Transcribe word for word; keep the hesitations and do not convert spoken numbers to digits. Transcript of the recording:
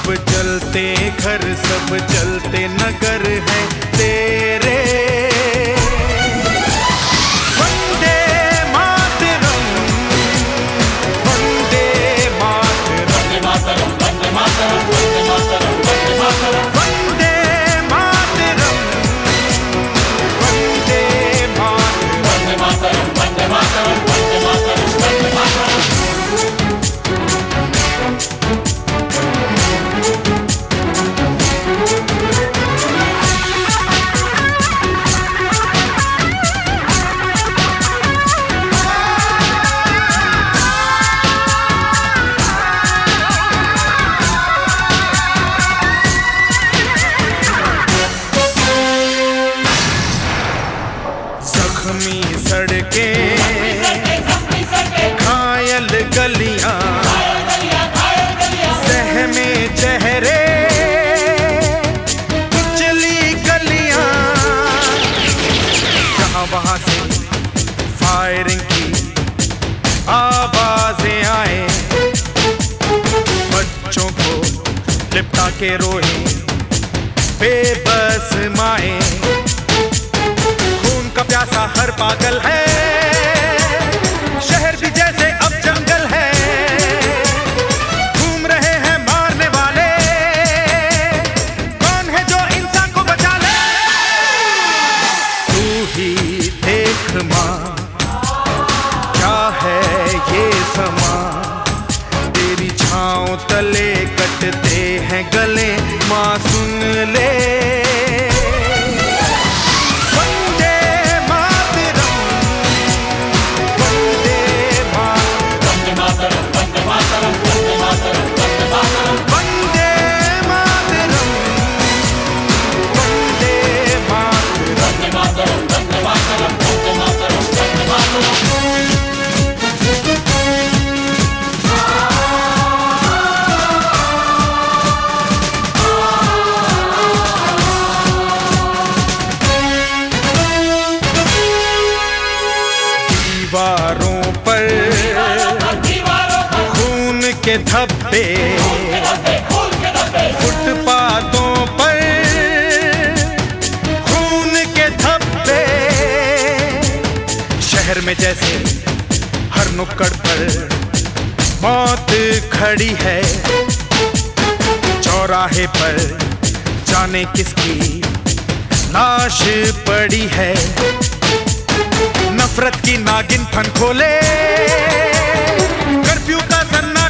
सब जलते घर सब जलते नगर है तेरे। वंदे मातरम वंदे मातरम वंदे मातरम वंदे मातरम वंदे मातरम वंदे मातरम वंदे मातरम वंदे मातरम वंदे मातरम वंदे मातरम वंदे मातरम वंदे मातरम। जख्मी सड़कें घायल गलियां सहमे चेहरे कुचली गलियां जहां वहां से फायरिंग की आवाजें आए बच्चों को लिपटा के रोए बेबस माए। का प्यासा हर पागल है शहर भी जैसे अब जंगल है। घूम रहे हैं मारने वाले कौन है जो इंसान को बचा ले। तू ही देख माँ क्या है ये समा तेरी छाँव तले कटते हैं गले माँ सुन ले। दीवारों पर खून के धब्बे फुटपाथों पर खून के धब्बे शहर में जैसे हर नुक्कड़ पर मौत खड़ी है। चौराहे पर जाने किसकी लाश पड़ी है। नफरत की नागिन फन खोले कर्फ्यू का सन्ना